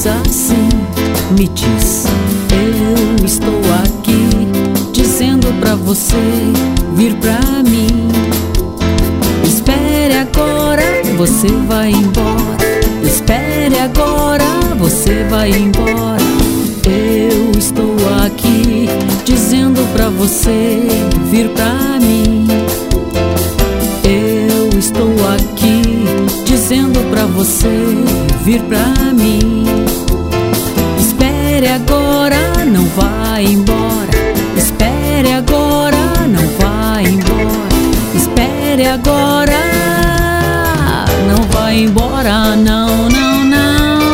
diz assim, me diz, eu estou aqui, dizendo pra você vir pra mim. Espere agora, você vai embora. Espere agora, você vai embora. Eu estou aqui, dizendo pra você vir pra mim. Eu estou aqui, dizendo pra você vir pra mim. Espere agora, não vai embora. Espere agora, não vai embora. Espere agora, não vai embora, não, não, não.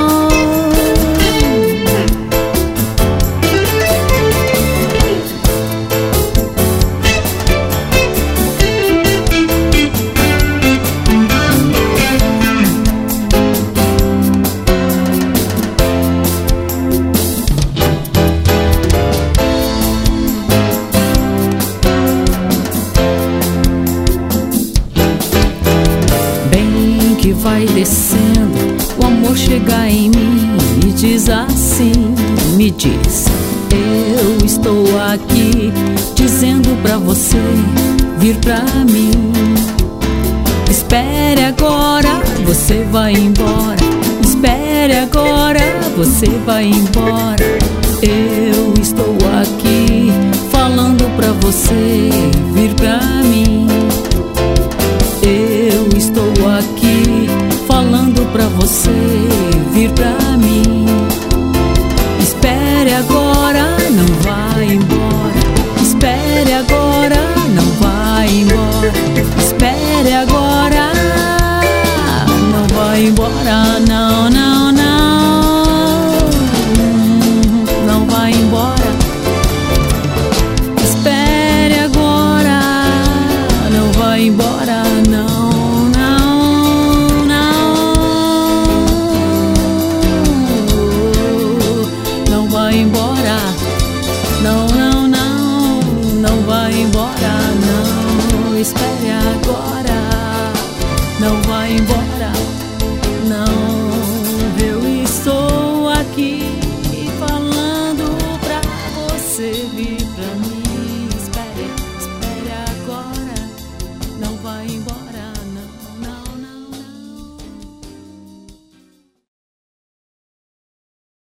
Que vai descendo, o amor chega em mim e diz assim, me diz, eu estou aqui, dizendo pra você vir pra mim. Espere agora, você vai embora. Espere agora, você vai embora. Eu estou aqui, falando pra você vir pra mim. Eu estou aqui, falando pra você vir pra mim. Espere agora, não vai embora. Espere agora, não vai embora. Espere agora, não vai embora, não, não, não. Não vai embora. Espere agora, não vai embora, não. Não, não, não, não vai embora, não. Espere agora, não vai embora.